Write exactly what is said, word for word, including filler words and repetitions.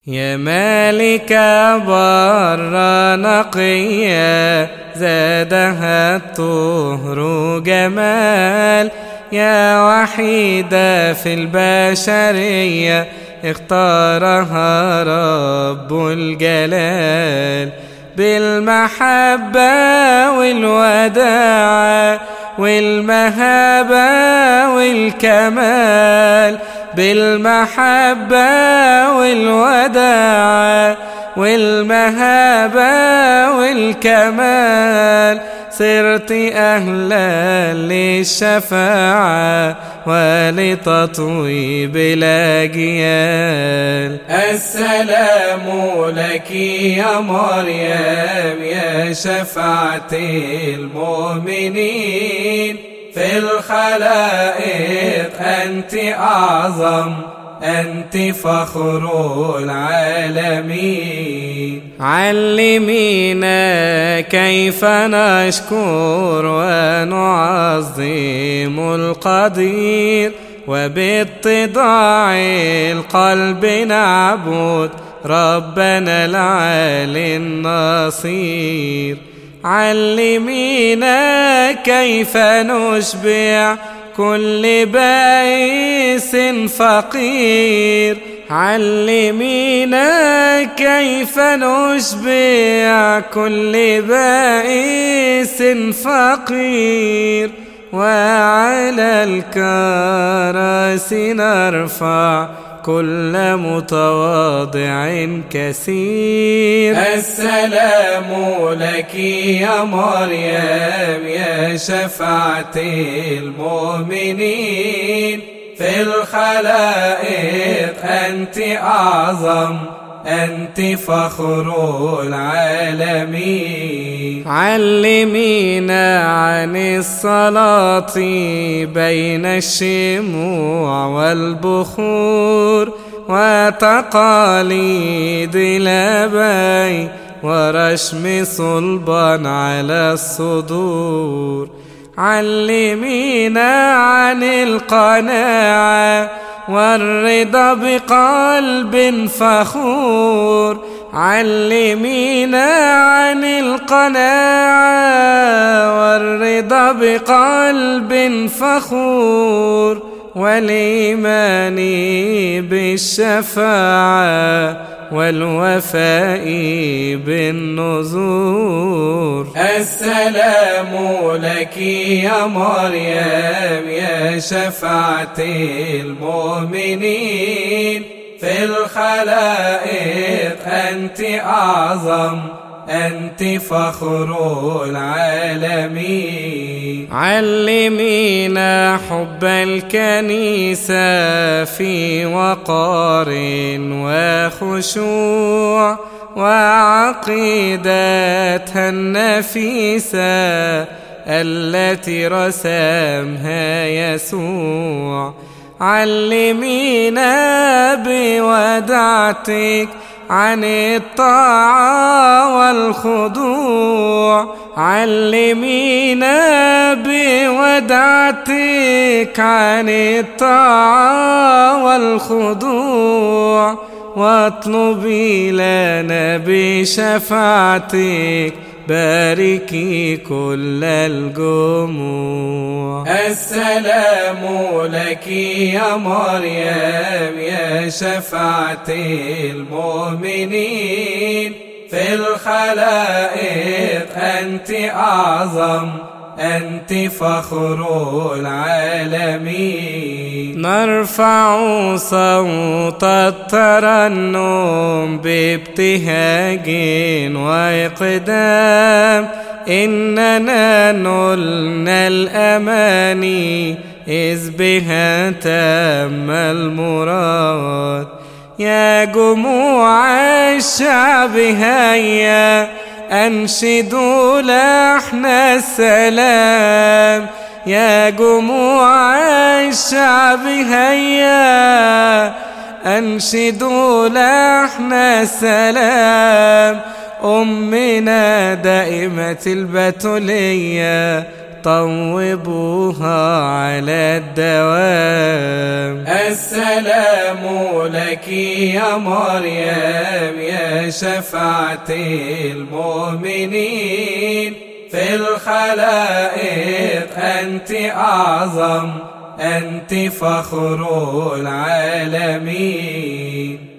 يا مالكة برا نقية زادها الطهر جمال، يا وحيدة في البشرية اختارها رب الجلال، بالمحبة والوداع والمهابة والكمال، بالمحبة والوداع والمهابة والكمال، صرت أهلا للشفاعة ولتطويب الأجيال. السلام لك يا مريم يا شفاعة المؤمنين، في الخلائق أنت أعظم، أنت فخر العالمين. علمينا كيف نشكر ونعظم القدير، وباتضاع القلب نعبد ربنا العالي النصير. علمينا كيف نشبع كل بائس فقير، علمينا كيف نشبع كل بائس فقير، وعلى الكراسي نرفع كل متواضع كثير. السلام لك يا مريم يا شفاعة المؤمنين، في الخلائق أنت أعظم، أنت فخر العالمين. علمينا عن الصلاة بين الشموع والبخور، وتقاليد الآباء ورشم صلبا على الصدور. علمينا عن القناعة والرضا بقلب فخور، علمينا عن القناعة والرضا بقلب فخور، والإيمان بالشفاعة والوفاء بالنذور. السلام لك يا مريم يا شفاعة المؤمنين، في الخلائق أنت أعظم، أنت فخر العالمين. علمينا حب الكنيسة في وقار وخشوع، وعقيدتها النفيسة التي رسمها يسوع. علمينا بوداعتك عن الطاعة والخضوع، علمينا بوداعتك عن الطاعة والخضوع، واطلبي لنا بشفاعتك باركي كل الجموع. السلام لك يا مريم يا شفاعة المؤمنين، في الخلائق أنت أعظم، أنت فخر العالمين. نرفع صوت الترنم بابتهاج وإقدام، إننا نلنا الأماني إذ بها تم المراد. يا جموع الشعب هيا أنشدوا لحن السلام، يا جموع الشعب هيا أنشدوا لحن السلام. أمنا دائمة البتولية طوبوها على الدوام. السلام لك يا مريم يا شفاعة المؤمنين، في الخلائق أنت أعظم، أنت فخر العالمين.